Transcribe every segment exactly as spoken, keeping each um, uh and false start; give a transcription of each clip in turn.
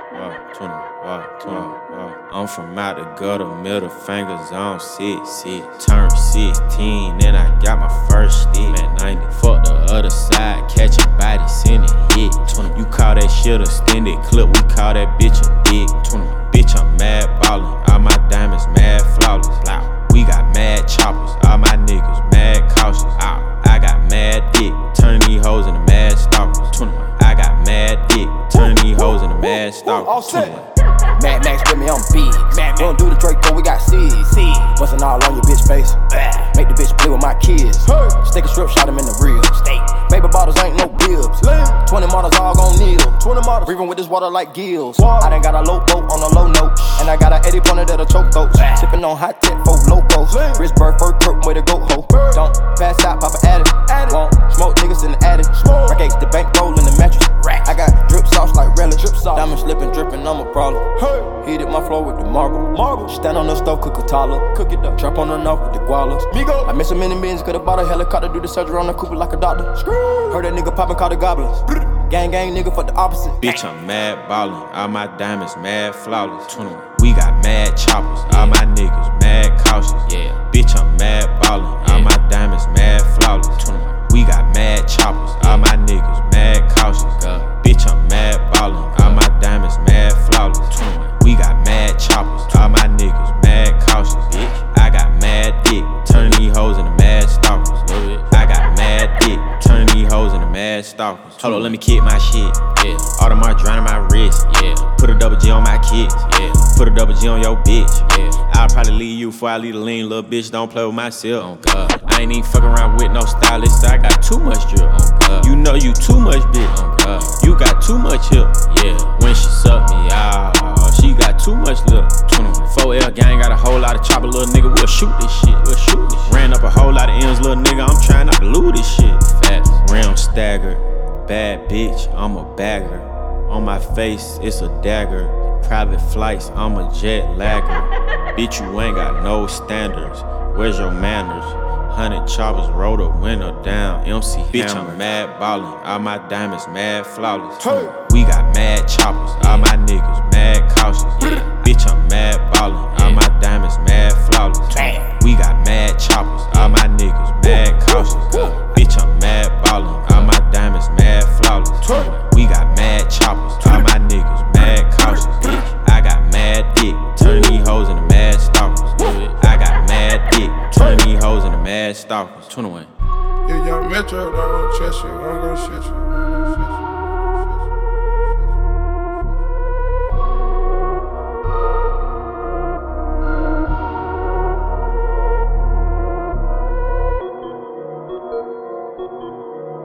wow, twenty, wow, twenty, wow. I'm from out the gutter, middle fingers on six, six. Turn sixteen, then I got my first stick. Man, ninety, fuck the other side, catch a body, send it hit. twenty, you call that shit a extended clip, we call that bitch a dick. twenty, bitch, I'm mad ballin', all my diamonds mad flawless. Loud. We got mad choppers, all my niggas mad cautious. Ow. I got mad dick, turn these hoes into mad stalkers. twenty-one, I got mad dick, turn these hoes into mad stalkers. twenty-one. Mad Max with me, I'm big. Mad Don't do the Draco, we got seeds. Bustin' all on your bitch face. Make the bitch play with my kids. Stick a strip, shot him in the real. Baby bottles ain't no bibs. twenty models all gon' kneel. Breathing with this water like gills. I done got a low boat on a low note. And I got a eighty pointer that'll choke those. Sippin' on hot tech for locos. Wrist bird, fur, perp, way to go, ho. Don't pass out, pop a addict. Won't smoke niggas in the attic. Rack X, the bank roll in the mattress. I got drip sauce like relish. Diamond slippin', drippin', I'm a problem. Heated my floor with the marble. Marble. Stand on the stove, cook a toddler. Cook it up. Trap on the knob with the gualas. Migo. I miss a many millions, could've bought a helicopter, do the surgery on the Cooper like a doctor. Heard that nigga poppin', call the goblins. Gang, gang, nigga, fuck the opposite. Bitch, I'm mad ballin', all my diamonds mad flawless. twenty-one, we got mad choppers, all my niggas mad cautious. Yeah, bitch, I'm mad ballin', all my diamonds mad flawless. twenty-one, we got mad choppers, all my niggas mad cautious. Bitch, I'm mad ballin', all my diamonds mad flawless. twenty-one, we got mad choppers, all my niggas mad cautious. Bitch, I got mad dick, turn these hoes into mad stalkers. I got mad dick, turn these hoes into mad stalkers. Hold on, let me kick my shit. Yeah, Audemars drown in my wrist. Yeah, put a double G on my kids. Yeah, put a double G on your bitch. Yeah, I'll probably leave you before I leave the lean. Little bitch, don't play with myself. Oh God, I ain't even fucking around with no stylist. I got too much drip. Oh God, you know you too much bitch. Oh God, you got too much hip. Yeah, when she suck me out, she got too much lip. twenty-one, four L gang got a whole lot of chopper, little nigga. We'll shoot this shit. We'll shoot this shit. Ran up a whole lot of M's, little nigga. I'm trying not to lose this shit. Fast, rim staggered. Bad bitch, I'm a bagger. On my face, it's a dagger. Private flights, I'm a jet lagger. Bitch, you ain't got no standards. Where's your manners? Hundred choppers, roll the window down. M C Bitch, hammer. I'm mad ballin', all my diamonds mad flawless. Hey. We got mad choppers, all my niggas mad cautious. Yeah. Bitch, I'm mad ballin', all my diamonds mad flawless. We got mad choppers, all my niggas mad cautious. Bitch, I'm mad ballin', all my diamonds mad flawless. We got mad choppers, all my niggas mad cautious. I got mad dick, turn these hoes into mad stalkers. I got mad dick, turn these hoes into mad stalkers. twenty-one. Yeah, young Metro, don't chest you, I'm gon' shit you.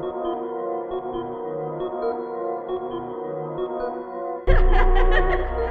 Ha ha ha ha!